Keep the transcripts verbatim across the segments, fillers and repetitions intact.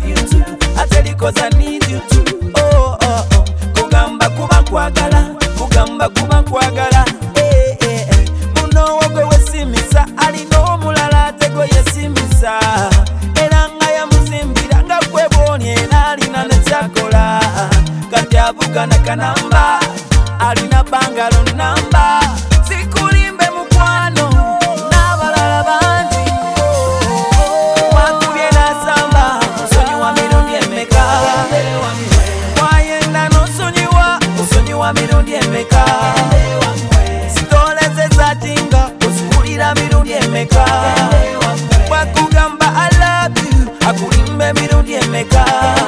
you too. I tell you cause I need you too. Oh, oh, oh. Kugamba kuba kwagala, kugamba kuba kwagala. Eh, eh, eh. Muno wogwe wesimisa, alina omulala tego yesimisa. Era nga yamuzimbira nga gwe bwoni era alina ne kyakola. Kati avuga na kanamba, alina bangalo namba. Sikulimbe mukwano, n'abalala bangi. Wakubye n'asamba, osonyiwa mirundi emeka. Wayenda n'osonyiwa, osonyiwa mirundi emeka. Sitoleze zatinga, oziwulira mirundi emeka. Wakugamba I love you, akulimbe mirundi emeka.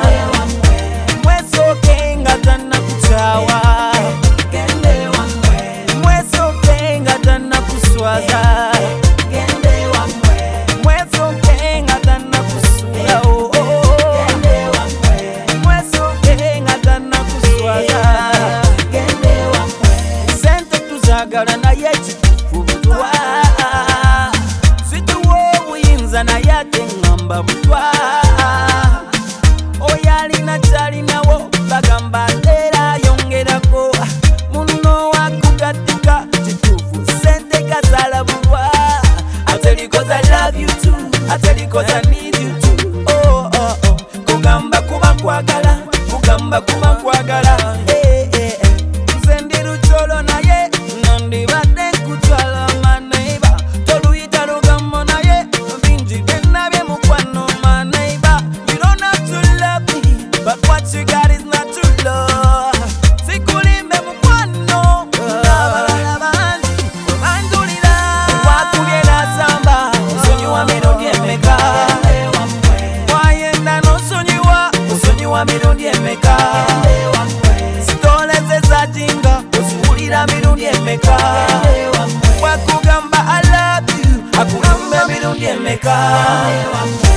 Mwesoke nga tannakuchawa, mwesoke nga tannakuswaza, mwesoke nga tannakusula, oh, oh, oh. Mwesoke nga tannakuswaza. Sente tuzagala naye ekituufu butwa, situwa obuyinza naye ate ngamba butwa. Oyo alina kyalinawo bagamba era yongerako. Muno wakugatika kituufu sente kazaala bulwa. I tell you cause I love you too. I tell you cause I need you too. Oh, oh, oh. Kugamba kuba kwagala, kugamba kuba kwagala. Eh, eh, eh. Nze ndi lukyolo naye nandibadde nkutwala my neighbor. Toluyita lugambo naye bingi byenabye mukwano my neighbor. You don't have to love me, but what you got is not to love. Sikulimbe mukwano, n'abalala bangi banjulira. Wakubye n'asamba, osonyiwa mirundi emeka. Wayenda n'osonyiwa, osonyiwa mirundi emeka. Sitoleze zatinga, oziwulira mirundi emeka. Wakugamba I love you, akulimbe mirundi emeka.